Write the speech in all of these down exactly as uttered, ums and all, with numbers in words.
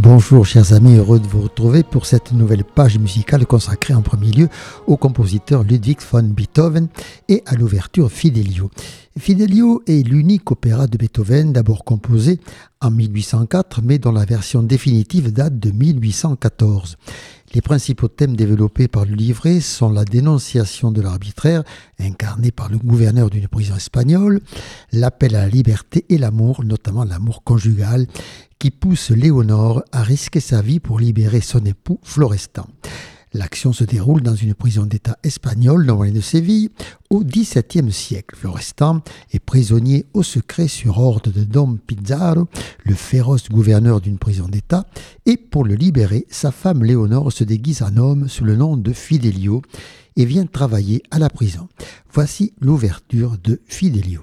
Bonjour chers amis, heureux de vous retrouver pour cette nouvelle page musicale consacrée en premier lieu au compositeur Ludwig van Beethoven et à l'ouverture Fidelio. Fidelio est l'unique opéra de Beethoven d'abord composé en mille huit cent quatre mais dont la version définitive date de mille huit cent quatorze. Les principaux thèmes développés par le livret sont la dénonciation de l'arbitraire, incarné par le gouverneur d'une prison espagnole, l'appel à la liberté et l'amour, notamment l'amour conjugal, qui pousse Léonore à risquer sa vie pour libérer son époux Florestan. L'action se déroule dans une prison d'État espagnole, non loin de Séville, au dix-septième siècle. Florestan est prisonnier au secret sur ordre de Dom Pizarro, le féroce gouverneur d'une prison d'État, et pour le libérer, sa femme Léonore se déguise en homme sous le nom de Fidelio et vient travailler à la prison. Voici l'ouverture de Fidelio.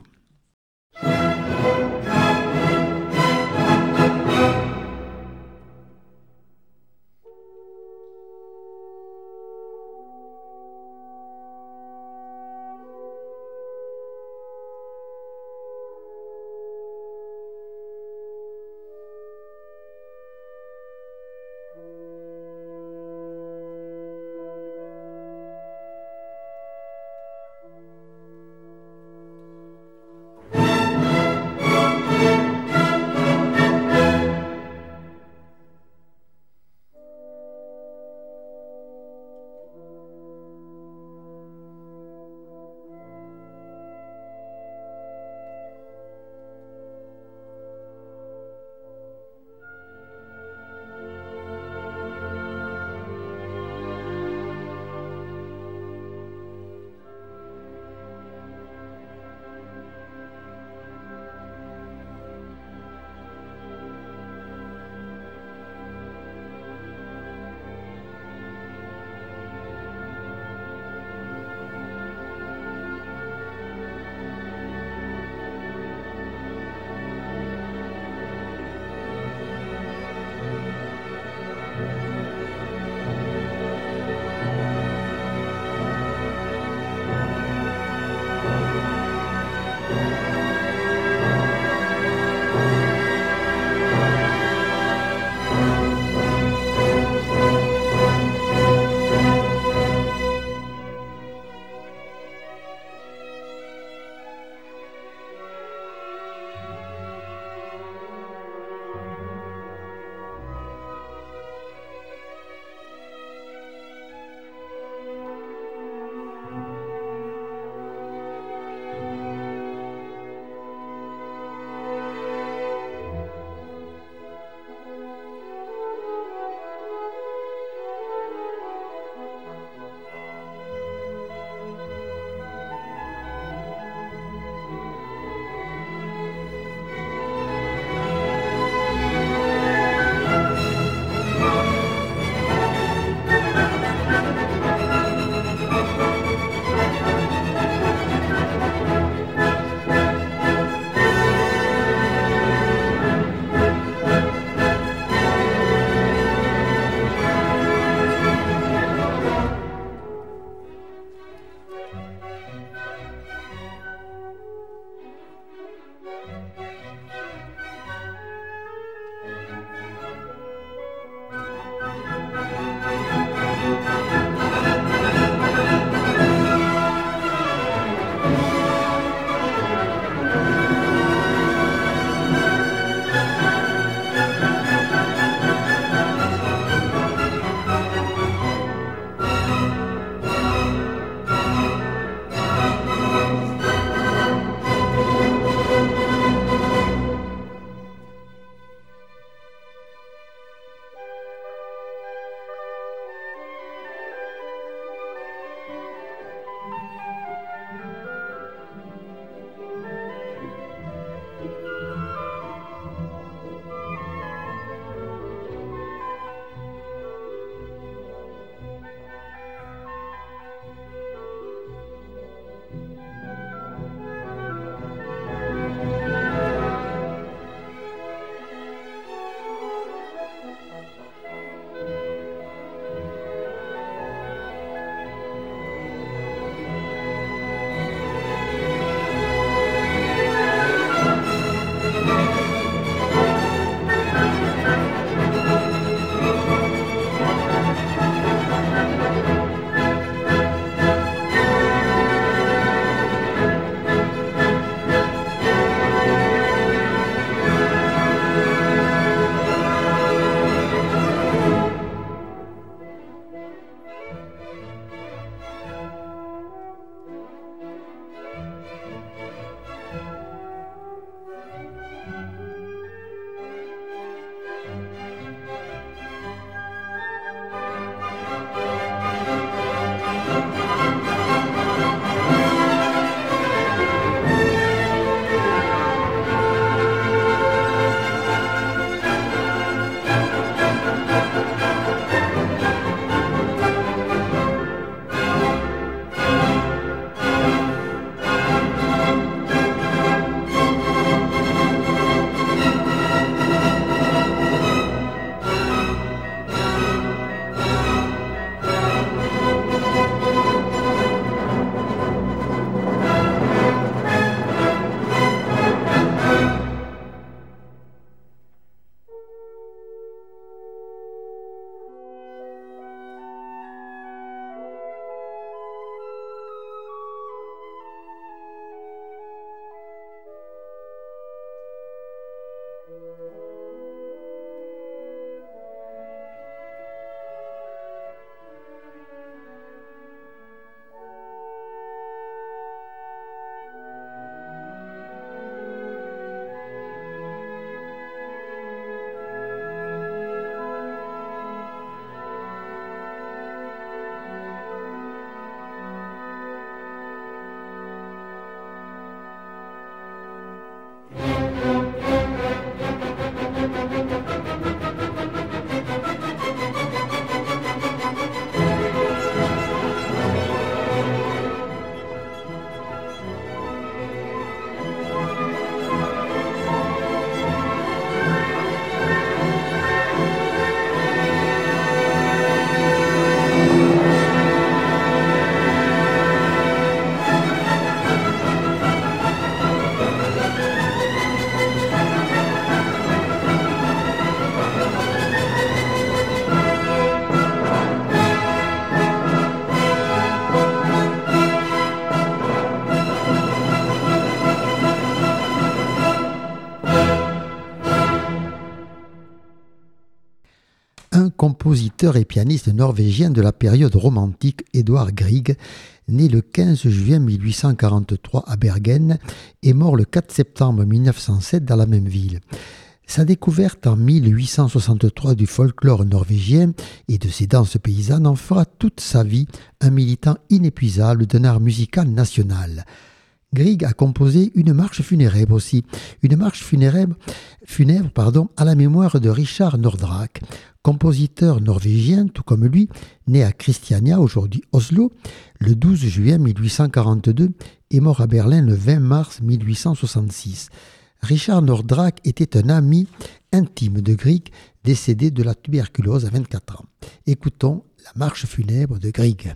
un compositeur et pianiste norvégien de la période romantique, Edvard Grieg, né le quinze juin mille huit cent quarante-trois à Bergen et mort le quatre septembre mille neuf cent sept dans la même ville. Sa découverte en mille huit cent soixante-trois du folklore norvégien et de ses danses paysannes en fera toute sa vie un militant inépuisable d'un art musical national. Grieg a composé une marche funéraire aussi, une marche funèbre, funèbre pardon, à la mémoire de Richard Nordraak, compositeur norvégien, tout comme lui, né à Christiania, aujourd'hui Oslo, le douze juin mille huit cent quarante-deux et mort à Berlin le vingt mars mille huit cent soixante-six. Richard Nordraak était un ami intime de Grieg, décédé de la tuberculose à vingt-quatre ans. Écoutons la marche funèbre de Grieg.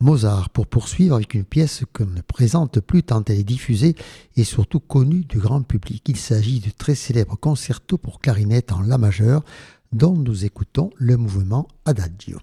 Mozart, pour poursuivre avec une pièce qu'on ne présente plus tant elle est diffusée et surtout connue du grand public. Il s'agit du très célèbre concerto pour clarinette en La majeur, dont nous écoutons le mouvement Adagio.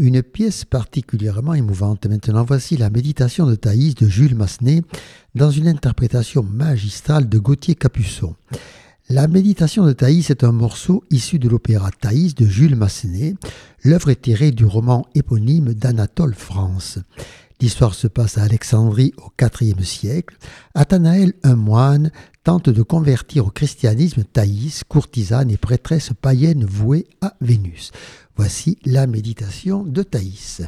une pièce particulièrement émouvante. Maintenant, voici la méditation de Thaïs de Jules Massenet dans une interprétation magistrale de Gauthier Capuçon. La méditation de Thaïs est un morceau issu de l'opéra Thaïs de Jules Massenet. L'œuvre est tirée du roman éponyme d'Anatole France. L'histoire se passe à Alexandrie au quatrième siècle. Athanaël, un moine, tente de convertir au christianisme Thaïs, courtisane et prêtresse païenne vouée à Vénus. Voici la méditation de Thaïs.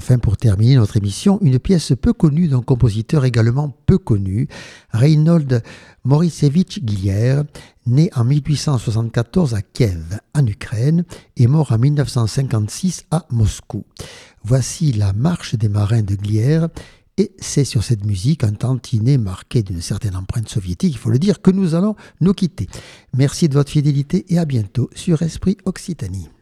enfin, pour terminer notre émission, une pièce peu connue d'un compositeur également peu connu, Reinhold Morisevich Glier, né en mille huit cent soixante-quatorze à Kiev, en Ukraine, et mort en mille neuf cent cinquante-six à Moscou. Voici la marche des marins de Glier, et c'est sur cette musique, un tantinet marqué d'une certaine empreinte soviétique, il faut le dire, que nous allons nous quitter. Merci de votre fidélité et à bientôt sur Esprit Occitanie.